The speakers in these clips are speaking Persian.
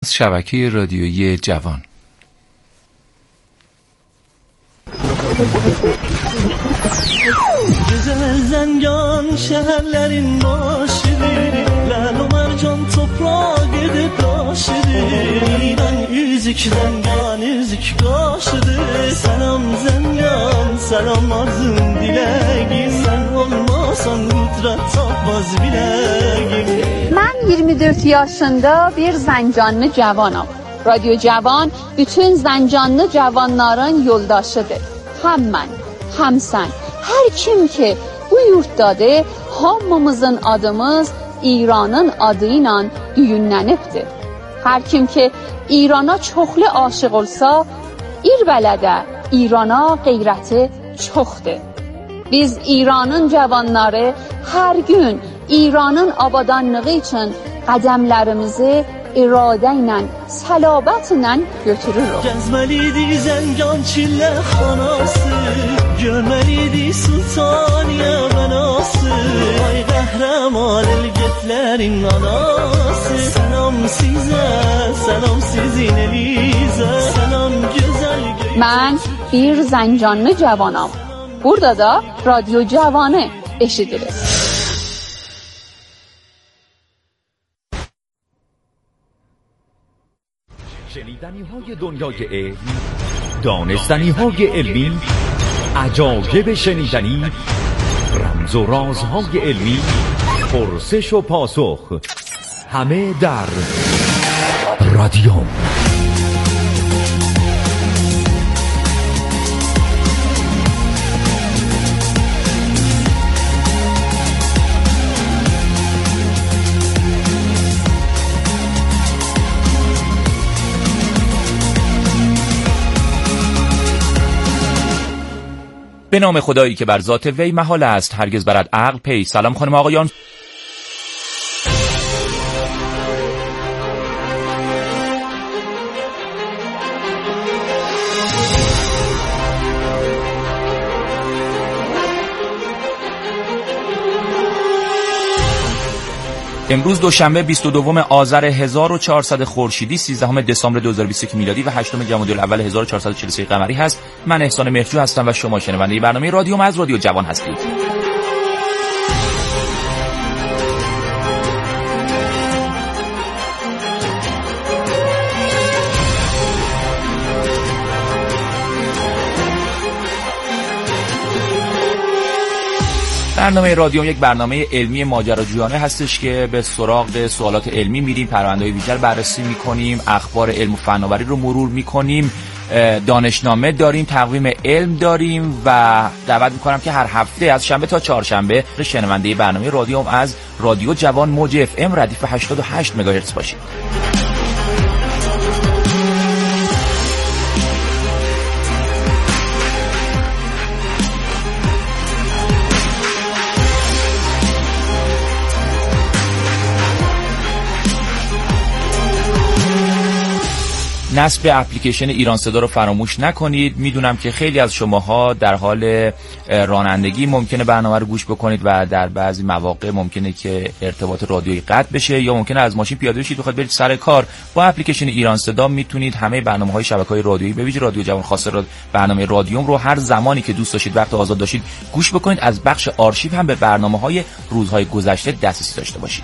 شبکه رادیویی جوان. Güzel Zengan şehirlerin başıdır, Lal o mercan toprağa gidip taşıdır. İran yüzük Zengan yüzük kaşıdır. Selam Zengan, selam arzum dileğim. Sen olmasan kudret tapmaz bileğim. من 24 yaşında bir Zəncanlı cavanam. Radyo Cavan bütün Zəncanlı cavanların yoldaşıdır. Hem mən, hem sən, hər kim ki bu yurtdadır, hamımızın adımız İranın adı ilə düyünlənibdir. Hər kim ki İrana çoxlu aşıq olsa, İrvələdə İrana qeyrəti çoxdur. Biz İranın cavanları hər gün İranın abadanlığı üçün qədəmlərimizi iradə ilə, səlabət ilə götürürük. Gəzməliydi Zəngan çillə xanası, görməliydi Sultaniyə bənası. Ay qəhrəman elgətlərin anası. Selam sizə, selam sizin elizə. Selam gözəl göy. Mən bir Zəncanlı cavanam. Burada da Radyo Cavanı eşidiriz. شنیدنی های دنیای علم، دانستنی های علمی، عجایب شنیدنی، رمز و رازهای علمی، پرسش و پاسخ، همه در رادیوم. به نام خدایی که بر ذات وی محال است هرگز برد عقل پی. سلام خانم آقایان. امروز دوشنبه 22 آذر 1400 خورشیدی 13 دسامبر 2021 میلادی و 8 جمادی الاول 1443 قمری هست. من احسان مهرجو هستم و شما شنونده برنامه رادیوم از رادیو جوان هستید. برنامه رادیوم یک برنامه علمی ماجراجویانه هستش که به سراغ سوالات علمی میریم، پرونده‌های ویژه رو بررسی میکنیم، اخبار علم و فناوری رو مرور میکنیم، دانشنامه داریم، تقویم علم داریم و دعوت میکنم که هر هفته از شنبه تا چهارشنبه شنونده برنامه رادیوم از رادیو جوان موج FM ردیف 88 مگاهرتز باشید. نصب اپلیکیشن ایران صدا رو فراموش نکنید. میدونم که خیلی از شماها در حال رانندگی ممکنه برنامه رو گوش بکنید و در بعضی مواقع ممکنه که ارتباط رادیویی قطع بشه یا ممکنه از ماشین پیاده بشید بخواید برید سر کار. با اپلیکیشن ایران صدا میتونید همه برنامه‌های شبکه‌های رادیویی به ویژه رادیو جوان خاصه برنامه رادیوم رو هر زمانی که دوست داشتید وقت آزاد داشتید گوش بکنید. از بخش آرشیو هم به برنامه‌های روزهای گذشته دسترسی داشته باشید.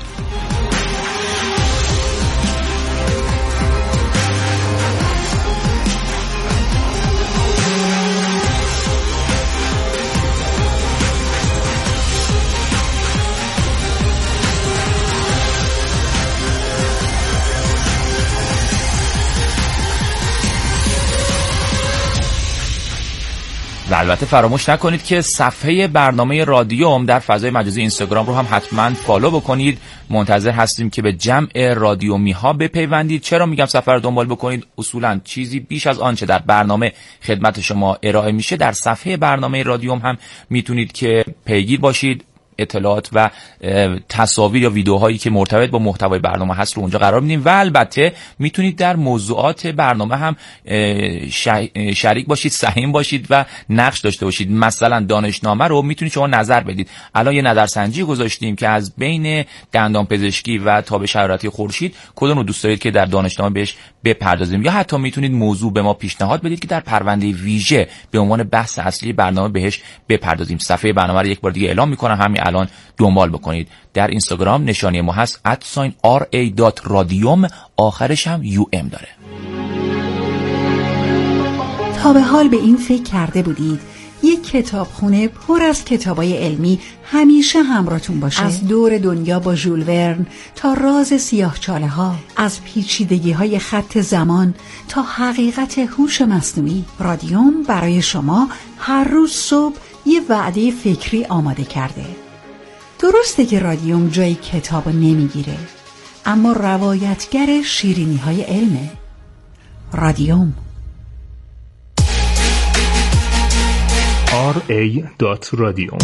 و البته فراموش نکنید که صفحه برنامه رادیوم در فضای مجازی اینستاگرام رو هم حتما فالو بکنید. منتظر هستیم که به جمع رادیومی ها بپیوندید. چرا میگم صفحه رو دنبال بکنید؟ اصولا چیزی بیش از آنچه در برنامه خدمت شما ارائه میشه در صفحه برنامه رادیوم هم میتونید که پیگیر باشید. اطلاعات و تصاویر یا ویدیوهایی که مرتبط با محتوای برنامه هست رو اونجا قرار میدیم و البته میتونید در موضوعات برنامه هم شریک باشید، سهیم باشید و نقش داشته باشید. مثلا دانشنامه رو میتونید شما نظر بدید. الان یه نظرسنجی گذاشتیم که از بین دندانپزشکی و تابش حرارتی خورشید کدوم رو دوست دارید که در دانشنامه بهش بپردازیم، یا حتی میتونید موضوع به ما پیشنهاد بدید که در پرونده ویژه به عنوان بحث اصلی برنامه بهش بپردازیم. صفحه برنامه رو یک بار دیگه اعلام میکنم، همین الان دنبال بکنید. در اینستاگرام نشانی ما هست @ra.radium، آخرش هم UM داره. تا به حال به این فکر کرده بودید یک کتابخونه پر از کتابای علمی همیشه همراهتون باشه؟ از دور دنیا با ژول ورن تا راز سیاهچاله ها، از پیچیدگی های خط زمان تا حقیقت هوش مصنوعی، رادیوم برای شما هر روز صبح یه وعده فکری آماده کرده. درسته که رادیوم جای کتاب نمیگیره، اما روایتگر شیرینی های علمه. رادیوم ra.radium.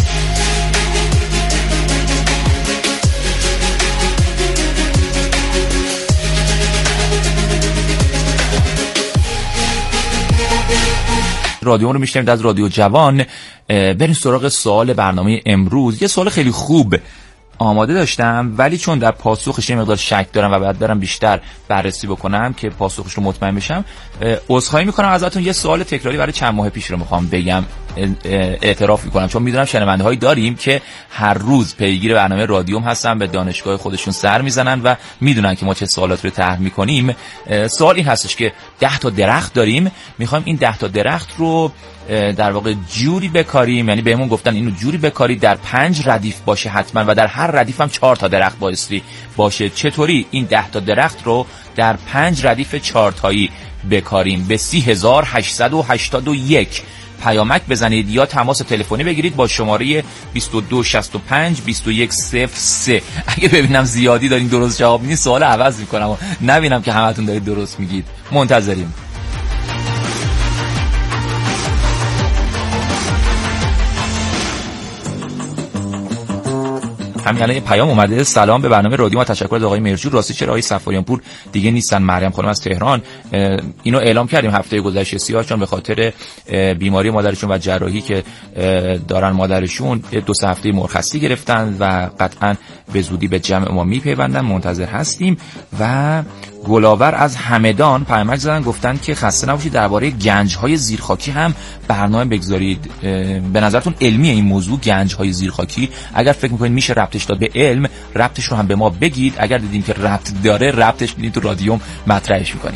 رادیو رو میشنوید از رادیو جوان. بریم سراغ سوال برنامه امروز. یه سوال خیلی خوب آماده داشتم ولی چون در پاسخش یه مقدار شک دارم و باید برم بیشتر بررسی بکنم که پاسخش رو مطمئن بشم، عذرخواهی میکنم ازتون. یه سوال تکراری برای چند ماه پیش رو میخوام بگم، اعتراف میکنم، چون میدونم شنونده هایی داریم که هر روز پیگیر برنامه رادیوم هستن، به دانشگاه خودشون سر میزنن و میدونن که ما چه سوالاتی رو طرح میکنیم. سوال این هستش که 10 تا درخت داریم، میخوایم این 10 تا درخت رو در واقع جوری بکاریم، یعنی بهمون گفتن اینو جوری بکارید در 5 ردیف باشه حتما و در هر ردیف هم 4 تا درخت بایستی باشه. چطوری این 10 تا درخت رو در 5 ردیف 4 تایی بکاریم؟ به 30881 پیامک بزنید یا تماس تلفنی بگیرید با شماره 2265 2103. اگه ببینم زیادی دارین درست جواب نیست سوال عوض میکنم و نبینم که همتون دارید درست میگید. منتظریم. همین الان یه پیام اومده. سلام به برنامه رادیو، ما تشکر از آقای مرجور. راستی چرا آقای صفاریان پور دیگه نیستن؟ مریم خانم از تهران. اینو اعلام کردیم هفته گذشته، سیاهچون به خاطر بیماری مادرشون و جراحی که دارن مادرشون 2-3 هفته مرخصی گرفتن و قطعا به زودی به جمع ما میپیوندن. منتظر هستیم. و گلاور از همدان پیامک زدن، گفتن که خسته نباشید، درباره گنج‌های زیرخاکی هم برنامه بگذارید. به نظرتون علمیه این موضوع گنج‌های زیرخاکی؟ اگر فکر می‌کنید میشه ربطش داد به علم، ربطش رو هم به ما بگید. اگر دیدیم که ربط داره، ربطش میدید تو رادیوم مطرحش می‌کنیم.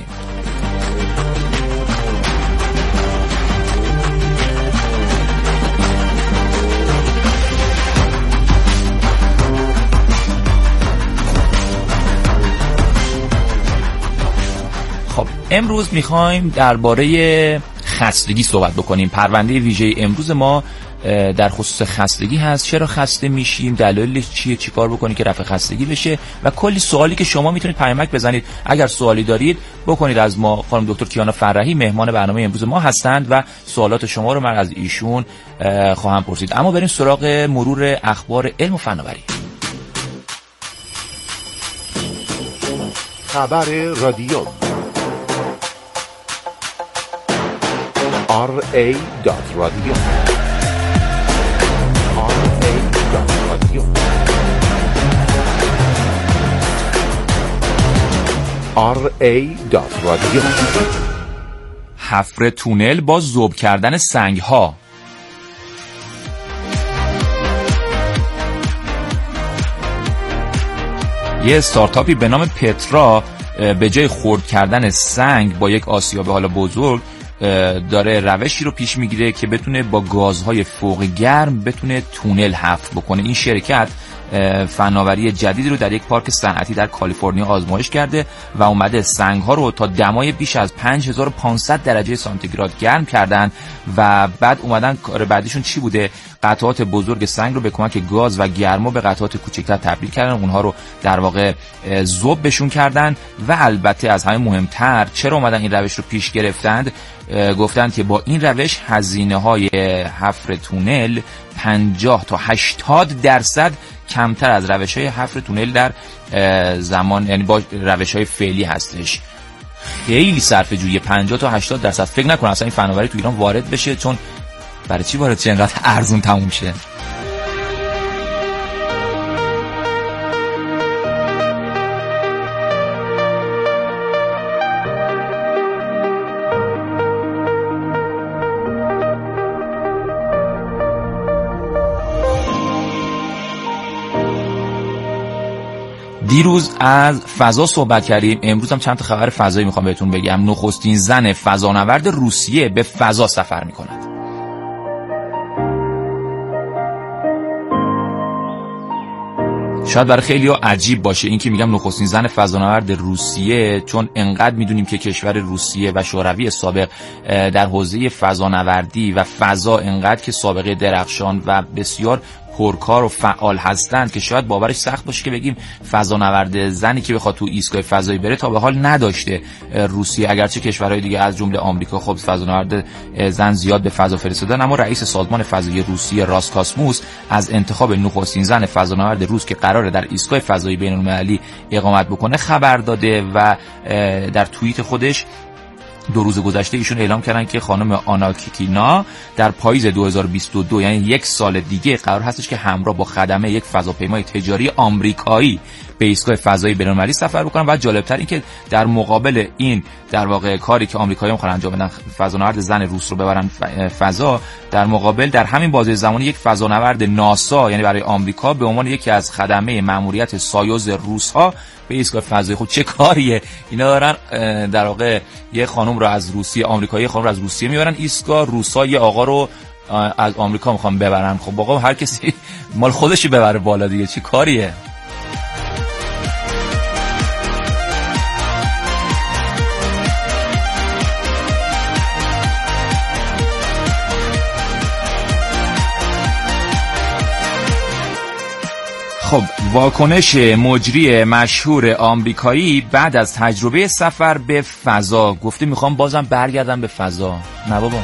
امروز میخوایم درباره خستگی صحبت بکنیم. پرونده ویژه امروز ما در خصوص خستگی هست. چرا خسته میشیم؟ دلایلش چیه؟ چیکار بکنید که رفع خستگی بشه؟ و کلی سوالی که شما میتونید پیامک بزنید. اگر سوالی دارید بکنید از ما. خانم دکتر کیانا فرحی مهمان برنامه امروز ما هستند و سوالات شما رو من از ایشون خواهم پرسید. اما بریم سراغ مرور اخبار علم و فناوری. خبر رادیو ra.radium. ra.radium. حفر تونل با ذوب کردن سنگ ها. یه استارتاپی به نام پترا به جای خرد کردن سنگ با یک آسیاب حالا بزرگ داره روشی رو پیش میگیره که بتونه با گازهای فوق گرم بتونه تونل حفر بکنه. این شرکت فناوری جدیدی رو در یک پارک صنعتی در کالیفرنیا آزمایش کرده و اومده سنگ‌ها رو تا دمای بیش از 5500 درجه سانتیگراد گرم کردن و بعد اومدن کار بعدیشون چی بوده؟ قطعات بزرگ سنگ رو به کمک گاز و گرما به قطعات کوچکتر تبدیل کردن، اونها رو در واقع ذوبشون کردن و البته از همه مهمتر چرا اومدن این روش رو پیش گرفتند؟ گفتند که با این روش هزینه‌های حفر تونل 50 تا 80% کمتر از روش‌های حفر تونل در زمان، یعنی با روش‌های فعلی هستش. خیلی صرفه‌جویی، 50 تا 80%. فکر نکنم اصلا این فناوری تو ایران وارد بشه، چون برای چی وارد شه؟ اینقدر ارزون تموم شه. دیروز از فضا صحبت کردیم، امروز هم چند تا خبر فضایی میخوام بهتون بگم. نخستین زن فضانورد روسیه به فضا سفر میکند. شاید برای خیلی ها عجیب باشه این که میگم نخستین زن فضانورد روسیه، چون انقدر میدونیم که کشور روسیه و شوروی سابق در حوزه فضانوردی و فضا انقدر که سابقه درخشان و بسیار پرکار و فعال هستند که شاید باورش سخت باشه که بگیم فضانورد زنی که بخواد تو ایستگاه فضایی بره تا به حال نداشته روسیه، اگرچه کشورهای دیگه از جمله آمریکا خب فضانورد زن زیاد به فضا فرستادن، اما رئیس سازمان فضایی روسیه راسکاسموس از انتخاب نخستین زن فضانورد روس که قراره در ایستگاه فضایی بین‌المللی اقامت بکنه خبر داده و در توییت خودش 2 روز گذشته ایشون اعلام کردن که خانم آنا کیکینا در پاییز 2022 یعنی 1 سال دیگه قرار هستش که همراه با خدمه یک فضاپیمای تجاری آمریکایی به ایستگاه فضایی بین‌المللی سفر بکنن. و جالبتر این که در مقابل این در واقع کاری که آمریکایی‌ها می‌خوان انجام بدن، فضانورد زن روس رو ببرن فضا، در مقابل در همین بازه زمانی یک فضانورد ناسا یعنی برای آمریکا به عنوان یکی از خدمه مأموریت سایوز روس‌ها به ایستگاه فضایی. خب چه کاریه اینا دارن؟ در واقع یه خانم رو از روسیه، آمریکایی خانم رو از روسیه میبرن ایستگاه، روس‌ها یه آقا رو از آمریکا میخوان ببرن. خب آقا هر کسی مال خودش ببره بالا دیگه، چه کاریه؟ خب واکنش مجری مشهور آمریکایی بعد از تجربه سفر به فضا، گفته میخوام بازم برگردم به فضا. نه بابا،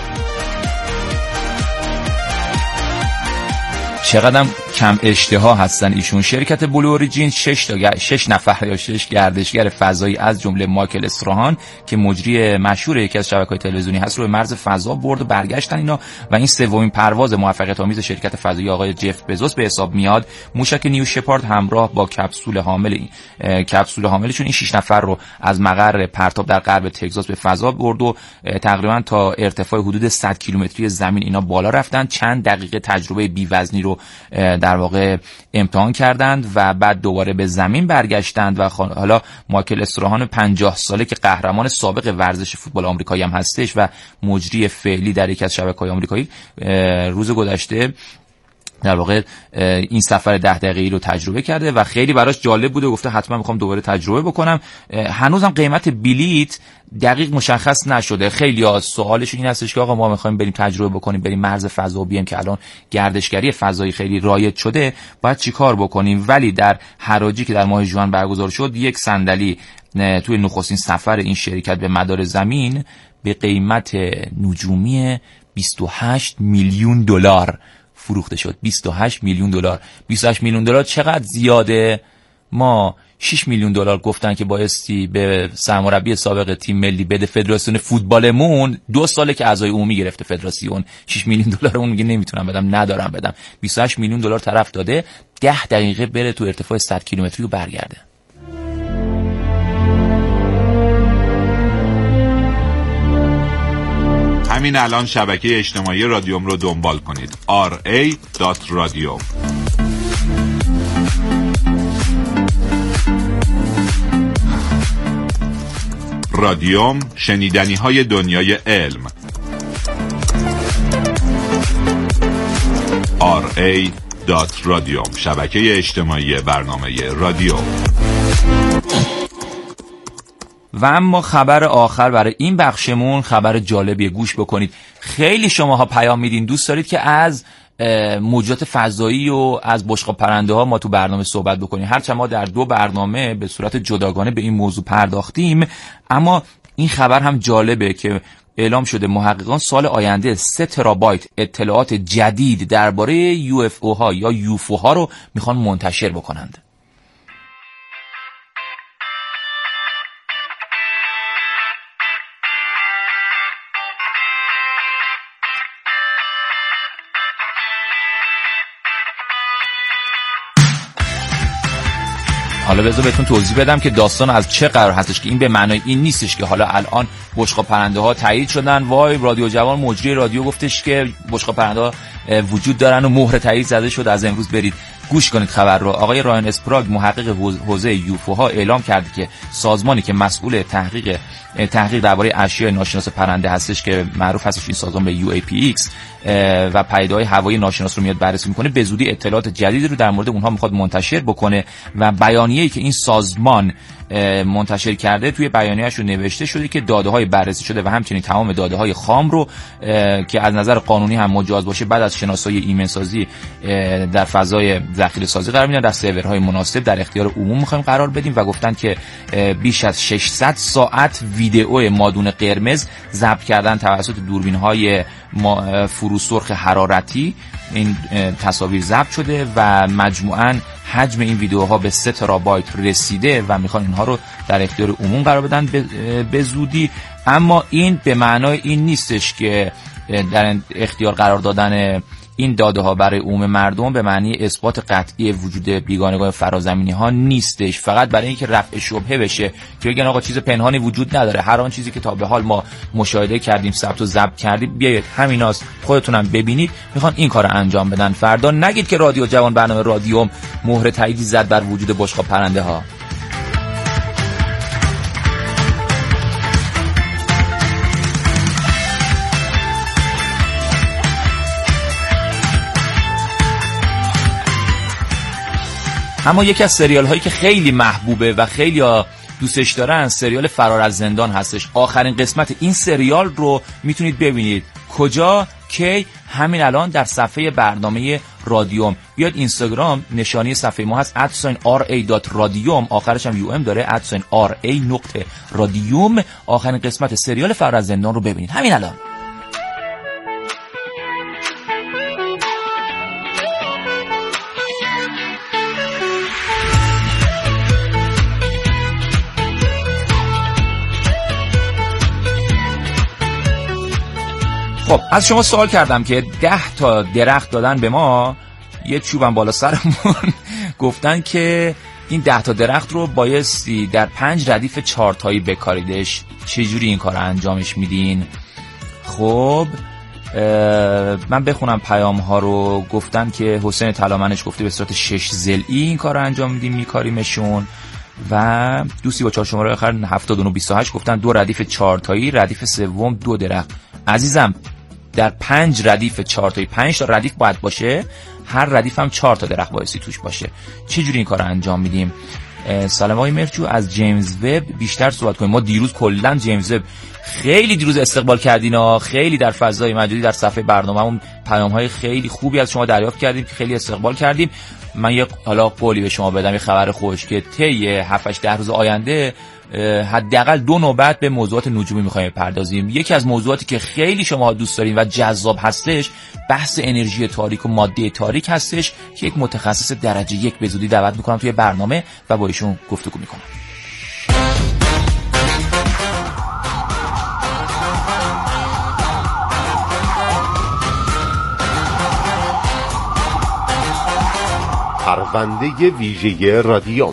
چقدر کم اشتها هستن ایشون. شرکت بلو اوریجین 6 نفر یا 6 گردشگر فضایی از جمله مایکل استراهان که مجری مشهور یکی از شبکه‌های تلویزیونی هست رو به مرز فضا برد و برگشتن اینا و این سومین پرواز موفقیت آمیز شرکت فضایی آقای جف بزوس به حساب میاد. موشک نیو شپارد همراه با کپسول حاملشون این 6 نفر رو از مقر پرتاب در غرب تگزاس به فضا برد و تقریبا تا ارتفاع حدود 100 کیلومتری زمین اینا بالا رفتن. چند دقیقه تجربه بی‌وزنی رو در واقع امتحان کردند و بعد دوباره به زمین برگشتند و حالا مایکل استراهان 50 ساله که قهرمان سابق ورزش فوتبال آمریکایی هم هستش و مجری فعلی در یکی از شبکه‌های آمریکایی، روز گذشته در واقع این سفر 10 دقیقه‌ای رو تجربه کرده و خیلی براش جالب بوده، گفته حتما میخوام دوباره تجربه بکنم. هنوزم قیمت بلیت دقیق مشخص نشده. خیلی از سوالشون این هستش که آقا ما میخوایم بریم تجربه بکنیم، بریم مرز فضا بیایم که الان گردشگری فضایی خیلی رایج شده، باید چیکار بکنیم؟ ولی در حراجی که در ماه ژوئن برگزار شد، یک صندلی توی نخستین سفر این شرکت به مدار زمین به قیمت نجومی 28 میلیون دلار فروخته شد. 28 میلیون دلار. 28 میلیون دلار چقدر زیاده؟ ما 6 میلیون دلار گفتن که بایستی به سرمربی سابق تیم ملی بده فدراسیون فوتبالمون، 2 ساله که اعضای عمومی گرفته فدراسیون. 6 میلیون دلار اون میگه نمیتونم بدم، ندارم بدم. 28 میلیون دلار طرف داده 10 دقیقه بره تو ارتفاع 100 کیلومتری و برگرده. همین الان شبکه اجتماعی رادیوم رو دنبال کنید. ra.radio. رادیوم، شنیدنی های دنیای علم. ra.radio. radiom، شبکه اجتماعی برنامه رادیو. و اما خبر آخر برای این بخشمون خبر جالبیه، گوش بکنید. خیلی شماها پیام میدین دوست دارید که از موجودات فضایی و از بشقاب پرنده ها ما تو برنامه صحبت بکنیم. هرچند ما در 2 برنامه به صورت جداگانه به این موضوع پرداختیم، اما این خبر هم جالبه که اعلام شده محققان سال آینده 3 ترابایت اطلاعات جدید درباره UFO ها یا UFO ها رو میخوان منتشر بکنند. حالا بذار بهتون توضیح بدم که داستان از چه قرار هستش، که این به معنای این نیستش که حالا الان بشقاب پرنده ها تایید شدن، وای رادیو جوان مجری رادیو گفتش که بشقاب پرنده ها وجود دارن و مهر تایید زده شد، از امروز برید گوش کنید خبر رو. آقای رایان اسپراگ محقق حوزه یوفو ها اعلام کرد که سازمانی که مسئول تحقیق درباره اشیاء ناشناس پرنده هستش که معروف هستش این سازمان به UAPX و پیدایهای هوایی ناشناس رو میاد بررسی میکنه، به زودی اطلاعات جدیدی رو در مورد اونها میخواد منتشر بکنه و بیانیه‌ای که این سازمان منتشر کرده توی بیانیه‌اش رو نوشته شده که داده‌های بررسی شده و همچنین تمام داده‌های خام رو که از نظر قانونی هم مجاز باشه بعد از شناسایی ایمنسازی در فضای ذخیره‌سازی قرار میدن، در سرورهای مناسب در اختیار عموم می‌خوایم قرار بدیم و گفتن که بیش از 600 ساعت ویدئو مادون قرمز ضبط کردن توسط دوربین‌های فروسرخ حرارتی. این تصاویر ضبط شده و مجموعاً حجم این ویدیوها به 3 ترابایت رسیده و میخوان اینها رو در اختیار عموم قرار بدن به زودی. اما این به معنای این نیستش که در اختیار قرار دادن این داده ها برای عموم مردم به معنی اثبات قطعی وجود بیگانگان فرازمینی ها نیستش، فقط برای اینکه رفع شبهه بشه که بگن آقا چیز پنهانی وجود نداره، هر آن چیزی که تا به حال ما مشاهده کردیم، ثبت و ضبط کردیم، بیایید همیناست، خودتونم ببینید. میخوان این کارو انجام بدن. فردا نگید که رادیو جوان برنامه رادیوم مهر تاییدی زد بر وجود بشقاب پرنده ها. اما یکی از سریال هایی که خیلی محبوبه و خیلی دوستش دارن سریال فرار از زندان هستش. آخرین قسمت این سریال رو میتونید ببینید. کجا؟ کی؟ همین الان در صفحه برنامه رادیوم. بیاد اینستاگرام، نشانی صفحه ما هست @ra.radiom، آخرش هم UM داره @ra.radiom. آخرین قسمت سریال فرار از زندان رو ببینید همین الان. خب از شما سوال کردم که 10 تا درخت دادن به ما، یه چوبم بالا سرمون گفتن که این 10 تا درخت رو بایستی در 5 ردیف 4 تایی بکاریدش. چجوری این کار رو انجامش میدین؟ خب من بخونم پیام ها رو. گفتن که حسین طلامنش گفته به صورت 6 ضلعی این کار رو انجام میدیم، میکاریمشون. و دوستی با 4 شماره آخر 7928 گفتن 2 ردیف 4 تایی، ردیف سوم 2 درخت. عزیزم در 5 ردیف 4 تایی 5 تا ردیف باید باشه، هر ردیف هم 4 تا درخت بایستی توش باشه. چجوری این کار رو انجام میدیم؟ سلام آقای مرچو، از جیمز وب بیشتر صحبت کنیم. ما دیروز کلا جیمز وب خیلی دیروز استقبال کردین، خیلی در فضای مجازی در صفحه برنامه‌مون پیام‌های خیلی خوبی از شما دریافت کردیم که خیلی استقبال کردیم. من یه حالا قولی به شما بدم، یه خبر خوش که طی 7-8 روز آینده حداقل 2 نوبت به موضوعات نجومی می‌خوایم بپردازیم. یکی از موضوعاتی که خیلی شما دوست دارین و جذاب هستش بحث انرژی تاریک و ماده تاریک هستش که یک متخصص درجه 1 به زودی دعوت می‌کنم توی برنامه و با ایشون گفتگو می‌کنم. پرونده ویژه رادیوم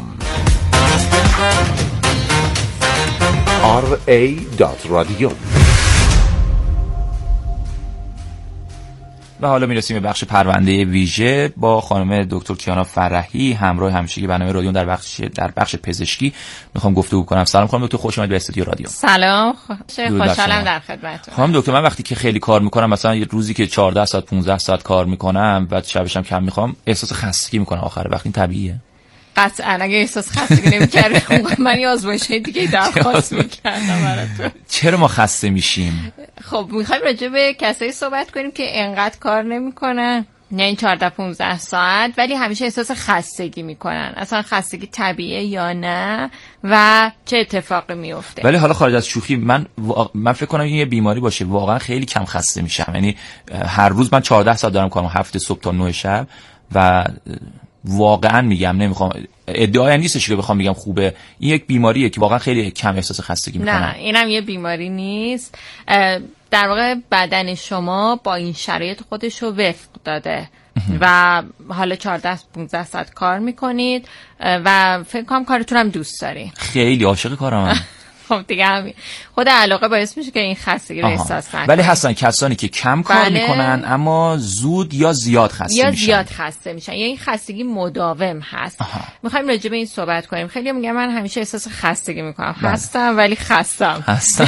ra.radiom. و حالا میرسیم به بخش پرونده ویژه با خانم دکتر کیانا فرحی، همراه همیشگی برنامه رادیو در بخش پزشکی. میخوام گفتگو کنم. سلام خانم دکتر، خوش اومدید به استودیو رادیو. سلام، خوشحالم در خدمتتون. خانم دکتر، من وقتی که خیلی کار میکنم، مثلا یه روزی که 14 ساعت 15 ساعت کار میکنم و شبش هم کم میخوام، احساس خستگی میکنم آخر وقت. این طبیعیه؟ قطعا اگه احساس خستگی نمی‌کردم من یه آزمایش دیگه درخواست می‌کردم براتون. چرا ما خسته میشیم؟ خب می‌خوایم راجع به کسایی صحبت کنیم که انقدر کار نمی‌کنن، نه این 14 15 ساعت، ولی همیشه احساس خستگی می‌کنن. اصلا خستگی طبیعیه یا نه و چه اتفاقی میفته؟ ولی حالا خارج از شوخی، من فکر کنم این یه بیماری باشه. واقعا خیلی کم خسته میشم. یعنی هر روز من 14 ساعت دارم کارم، هفته صبح تا 9 شب و واقعا میگم، نمیخوام ادعایی نیستش که بخوام بگم خوبه، این یک بیماریه که واقعا خیلی کم احساس خستگی میکنم. نه، اینم یه بیماری نیست. در واقع بدن شما با این شرایط خودش رو وفق داده و حالا 14 15 ساعت کار میکنید و فکر کنم کارتون هم دوست دارین. خیلی عاشق کارم. خب دیگه همین خود علاقه باعث میشه که این خستگی رو احساس نکنید. ولی هستن کسانی که کم کار میکنن اما زود یا زیاد خسته میشن یا این خستگی مداوم هست. میخوایم راجع به این صحبت کنیم. خیلی میگن من همیشه احساس خستگی میکنم. هستم ولی خستم.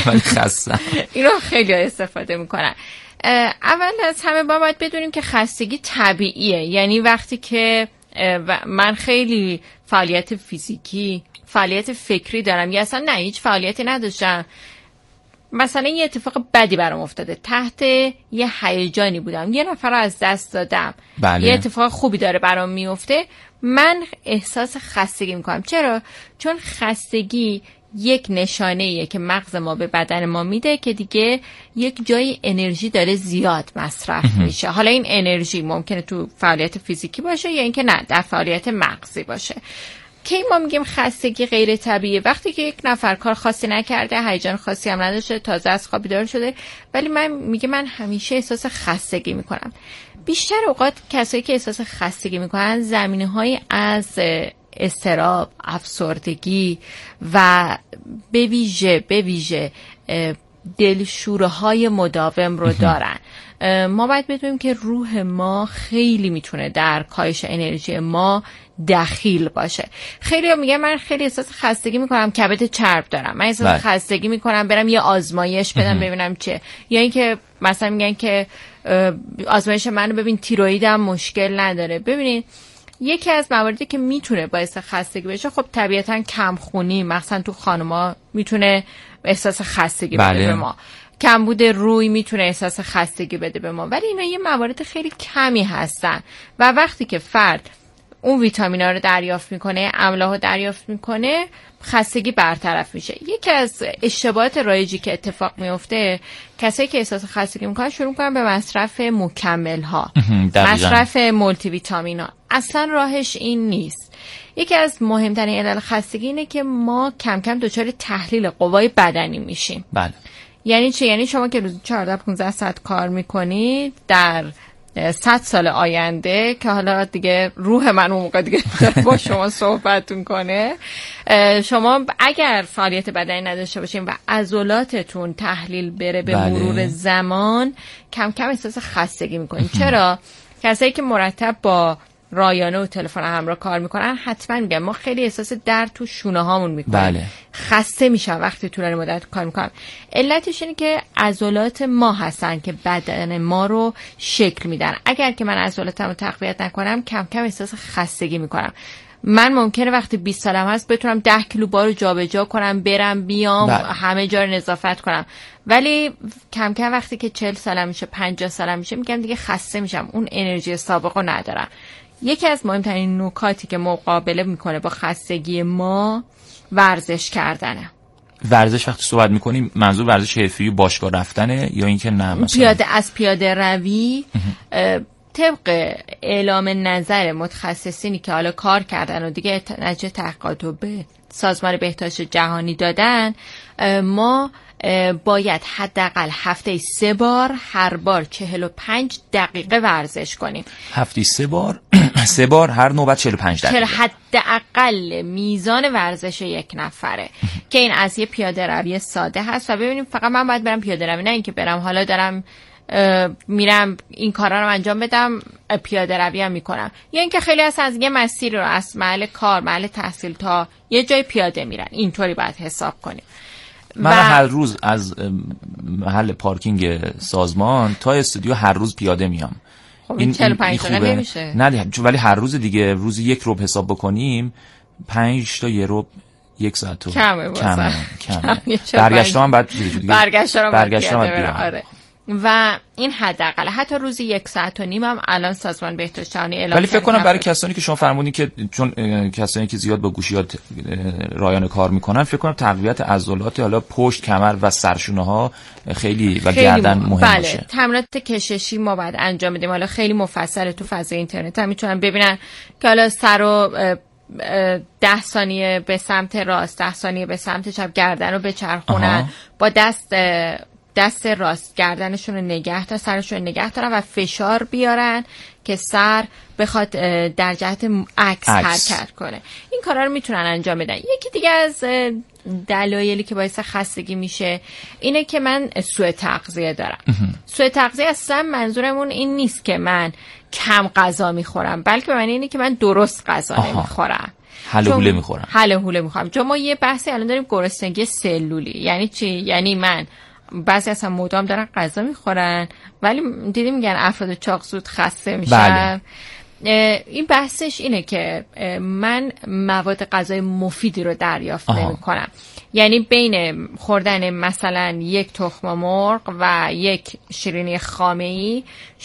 اینو خیلی استفاده میکنن. اول از همه باید بدونیم که خستگی طبیعیه. یعنی وقتی که من خیلی فعالیت فیزیکی، فعالیت فکری دارم یا اصلا نه هیچ فعالیتی نداشتم، مثلا یه اتفاق بدی برام افتاده، تحت یه هیجانی بودم، یه نفر رو از دست دادم، یه اتفاق خوبی داره برام میفته، من احساس خستگی میکنم. چرا؟ چون خستگی یک نشانه‌ایه که مغز ما به بدن ما میده که دیگه یک جای انرژی داره زیاد مصرف میشه. حالا این انرژی ممکنه تو فعالیت فیزیکی باشه یا اینکه نه در فعالیت مغزی باشه. کی ما میگیم خستگی غیر طبیعیه؟ وقتی که یک نفر کار خاصی نکرده، هیجان خاصی هم نداشته، تازه از خواب بیدار شده، ولی من همیشه احساس خستگی میکنم. بیشتر اوقات کسایی که احساس خستگی میکنن زمینه‌های از اضطراب، افسردگی و به ویژه دلشوره‌های مداوم رو دارن. ما باید بدونیم که روح ما خیلی میتونه در کاهش انرژی ما دخیل باشه. خیلی میگن من خیلی احساس خستگی میکنم، کبد چرب دارم، من احساس خستگی میکنم برم یه آزمایش بدم ببینم چه، یا اینکه مثلا میگن که آزمایش منو ببین تیرویدم مشکل نداره. ببینید یکی از مواردی که میتونه باعث خستگی بشه، خب طبیعتا کمخونی، مثلا تو خانما میتونه احساس خستگی بده به ما، کمبود روی میتونه احساس خستگی بده به ما، ولی اینا یه موارد خیلی کمی هستن و وقتی که فرد اون ویتامینا رو دریافت میکنه، املاح دریافت میکنه، خستگی برطرف میشه. یکی از اشتباهات رایجی که اتفاق میفته، کسایی که احساس خستگی میکنن شروع میکنن به مصرف مکمل ها، مصرف مولتی ویتامین ها. اصلا راهش این نیست. یکی از مهمترین علل خستگی اینه که ما کم کم دچار تحلیل قوای بدنی میشیم. بله. یعنی چه؟ یعنی شما که روزی 14 15 ساعت کار میکنید، در 100 سال آینده که حالا دیگه روح من اون موقع دیگه با شما صحبتون کنه، شما اگر فعالیت بدنی نداشته باشین و عضلاتتون تحلیل بره به مرور زمان، کم کم احساس خستگی میکنین. چرا؟ کسایی که مرتب با رایانه و تلفن همراه کار میکنن حتما میگن ما خیلی احساس درد تو شونه هامون میکنیم، خسته میشن وقتی طولانی مدت کار میکنن. علتش اینه که عضلات ما هستن که بدن ما رو شکل میدن. اگر که من عضلاتمو تقویت نکنم، کم کم احساس خستگی میکنم. من ممکنه وقتی 20 سالم هست بتونم 10 کیلو بارو جابجا کنم، برم بیام، همه جا رو نظافت کنم، ولی کم کم وقتی که 40 سالم میشه، 50 سالم میشه، میگم دیگه خسته میشم، اون انرژی سابقو ندارم. یکی از مهمترین نکاتی که مقابله میکنه با خستگی ما ورزش کردنه. ورزش وقتی صحبت میکنیم منظور ورزش حرفه‌ای باشگاه رفتنه یا اینکه نه مثلا پیاده روی؟ طبق اعلام نظر متخصصینی که حالا کار کردن و دیگه نتیجه تحقیقات رو به سازمان بهداشت جهانی دادن، ما باید حداقل هفته 3 بار، هر بار 45 دقیقه ورزش کنیم. هفته 3 بار 3 بار هر نوبت 45 دقیقه. حداقل میزان ورزش یک نفره که این از یه پیاده روی ساده هست. و ببینیم فقط من باید برم پیاده روی، نه اینکه برم حالا دارم میرم این کارا رو انجام بدم، پیاده روی هم میکنم. یا اینکه خیلی از یه مسیر رو از محل کار، محل تحصیل تا یه جای پیاده میرن. اینطوری باید حساب کنیم. من هر روز از محل پارکینگ سازمان تا استودیو هر روز پیاده میام. خب این 45 دقیقه نمیشه؟ نه ولی هر روز دیگه، روزی 1 ربع حساب بکنیم 5 تا 1 ربع 1 ساعت تو کمه. برگشتم بعد برگشتم آره. و این حداقل حتی روزی 1 ساعت و نیم هم الان سازمان بهداشت جهانی اعلام. ولی فکر کنم برای کسانی که شما فرمودین که چون کسانی که زیاد با گوشیات رایانه کار میکنن، فکر کنم تقویت عضلات حالا پشت، کمر و سرشونه ها خیلی و گردن مهم باشه. تمرینات کششی ما باید انجام بدیم. حالا خیلی مفصل تو فضای اینترنت هم میتونن ببینن که حالا سر و 10 ثانیه به سمت راست، 10 ثانیه به سمت چپ گردن رو بچرخونن، با دست راست گردنشون رو نگه دارن، سرشون رو نگه دارن و فشار بیارن که سر بخواد در جهت عکس حرکت کنه. این کارا رو میتونن انجام بدن. یکی دیگه از دلایلی که باعث خستگی میشه اینه که من سوء تغذیه دارم. سوء تغذیه اصلا منظورمون این نیست که من کم غذا میخورم، بلکه به معنی اینه که من درست غذا نمیخورم. حله هوله میخورم. چون ما یه بحثی الان داریم گرسنگی سلولی. یعنی چی؟ یعنی من بعضی اصلا مدام دارن غذا میخورن ولی دیدی میگن افراد چاق زود خسته میشن. این بحثش اینه که من مواد غذای مفیدی رو دریافت نمیکنم. یعنی بین خوردن مثلا 1 تخم مرغ و 1 شیرینی خامه‌ای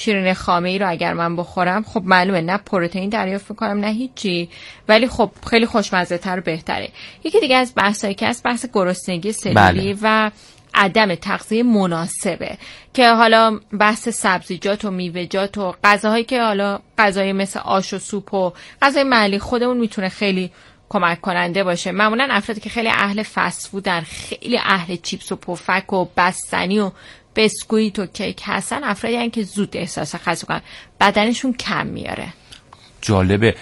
رو اگر من بخورم، خب معلومه نه پروتئین دریافت میکنم نه هیچی، ولی خب خیلی خوشمزه تر و بهتره. یکی دیگه از بحثایی که از بحث گرسنگی سلولی و عدم تغذیه مناسبه که حالا بحث سبزیجات و میوه‌جات و غذاهایی که حالا غذای مثل آش و سوپ و غذای محلی خودمون میتونه خیلی کمک کننده باشه. معمولا افرادی که خیلی اهل فست فودن، خیلی اهل چیپس و پفک و بستنی و بسکویت و کیک هستن، افرادی هستن که زود احساس خستگی کنن، بدنشون کم میاره. جالبه.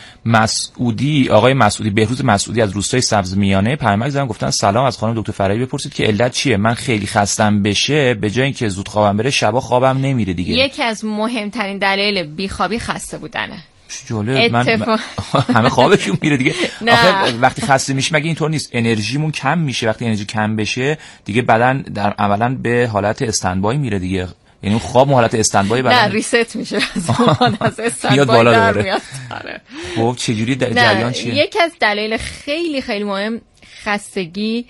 آقای مسعودی، بهروز مسعودی از روستای سبزمیانه پیامک زدن، گفتن سلام، از خانم دکتر فرایی بپرسید که علت چیه؟ من خیلی خستم بشه به جای اینکه زود خوابم بره شبا خوابم نمیره دیگه. یکی از مهمترین دلایل بیخوابی خسته بودنه. جالب. من همه خوابشون میره دیگه. آخه وقتی خسته میشه مگه اینطور نیست انرژیمون کم میشه؟ وقتی انرژی کم بشه دیگه بدن در عملاً به حالت استندبای میره دیگه. یعنی خواب حالت استندبای بدن نه ریست میشه از استندبای در میاد. خب چجوری جریان چیه؟ یکی از دلایل خیلی خیلی مهم خستگی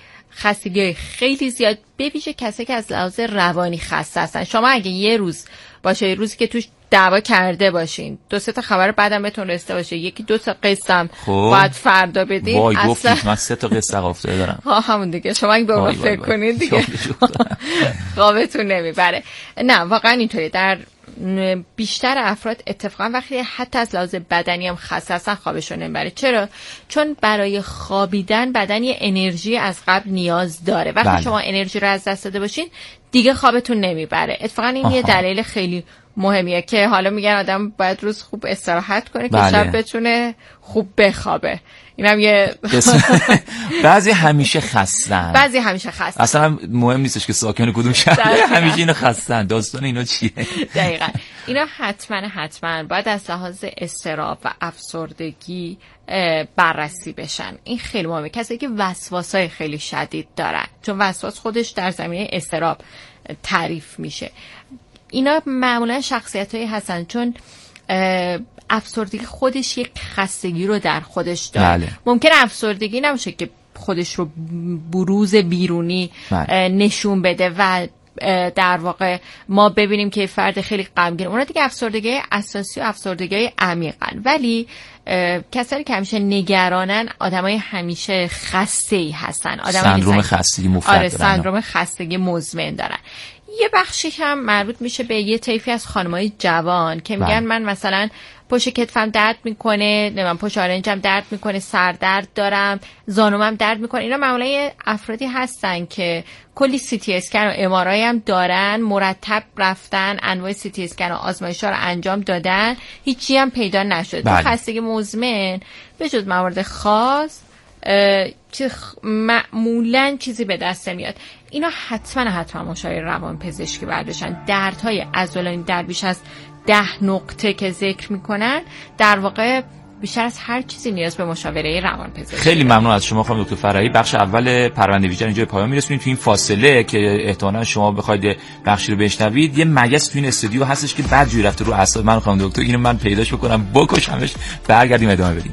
خیلی زیاد، به ویژه کسایی که از لحاظ روانی خسته هستن. شما اگه یه روز باشه، یه روزی که توش دعوا کرده باشین، 2-3 تا خبر بعدم بهتون رسیده باشه، 1-2 تا قصه هم باید فردا بدین. وای گفتید من 3 تا قصه افتاده دارم. همون دیگه شما اگه به اون فکر کنید دیگه خوابتون نمیبره. نه واقعا اینطوریه. در بیشتر افراد اتفاقا وقتی حتی از لحاظ بدنی هم خسته هستن خوابشون نمیبره. چرا؟ چون برای خوابیدن بدن یه انرژی از قبل نیاز داره. وقتی شما انرژی رو از دست داده باشین دیگه خوابتون نمیبره. اتفاقا این یه دلیل خیلی مهمیه که حالا میگن آدم باید روز خوب استراحت کنه که شب بتونه خوب بخوابه. اینم یه بعضی همیشه خستن. اصلا مهم نیستش که ساکن کدوم شهر، همیشه اینو خستن. داستان اینا چیه؟ دقیقاً اینا حتما باید از لحاظ اضطراب و افسردگی بررسی بشن. این خیلی مهمه. کسایی که وسواسای خیلی شدید دارن، چون وسواس خودش در زمینه اضطراب تعریف میشه، اینا معمولا شخصیتایی هستن چون افسردگی خودش یک خستگی رو در خودش داره. ممکنه افسردگی نباشه که خودش رو بروز بیرونی نشون بده و در واقع ما ببینیم که فرد خیلی غمگین، اونا دیگه افسردگی اساسی و افسردگی عمیقن. ولی کسانی که همیشه نگرانن آدمای همیشه خسته‌ای هستن، سندروم خستگی مفرط دارن. سندروم خستگی مزمن دارن. یه بخشی هم مربوط میشه به یه طیفی از خانمای جوان که میگن من مثلا پشت کتفم درد میکنه، من پشت آرنجم درد میکنه، سردرد دارم، زانومم درد میکنه. اینا معمولا افرادی هستن که کلی سی تی اسکن و ام آر آی هم دارن، مرتب رفتن انواع سی تی اسکن و آزمایش‌ها رو انجام دادن، هیچی هم پیدا نشده. تو خستگی مزمن به جز موارد خاص معمولا چیزی به دست میاد. اینا حتما مشاور روان پزشکی باید بشن. دردهای عضلانی در بیش از 10 نقطه که ذکر میکنن در واقع بیشتر از هر چیزی نیاز به مشاوره روانپزشکی. خیلی ممنون از شما خانم دکتر فرحی. بخش اول پرونده ویژه اینجا به پایان میرسونیم. تو این فاصله که احتمالاً شما بخواید بخشی رو بشنوید، یه مگس تو این استودیو هستش که بدجوری رفته رو اعصاب من خانم دکتر. اینو من پیداش بکنم بکشمش، برگردیم ادامه بدیم.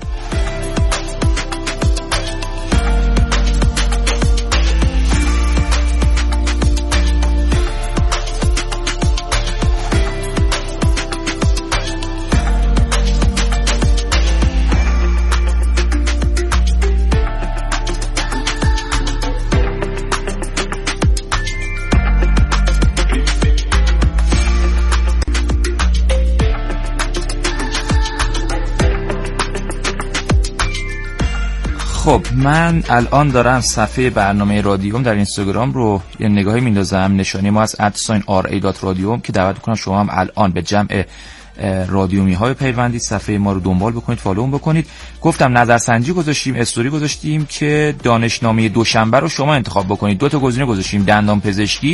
خب من الان دارم صفحه برنامه رادیوم در اینستاگرام رو یه نگاهی میندازم. نشانی ما از @ra.radiom که دعوت میکنم شما هم الان به جمع رادیومی های پیوندی صفحه ما رو دنبال بکنید، فالو بکنید. گفتم نظرسنجی گذاشتیم، استوری گذاشتیم که دانشنامه دوشنبه رو شما انتخاب بکنید. 2 تا گزینه گذاشتیم، دندان پزشکی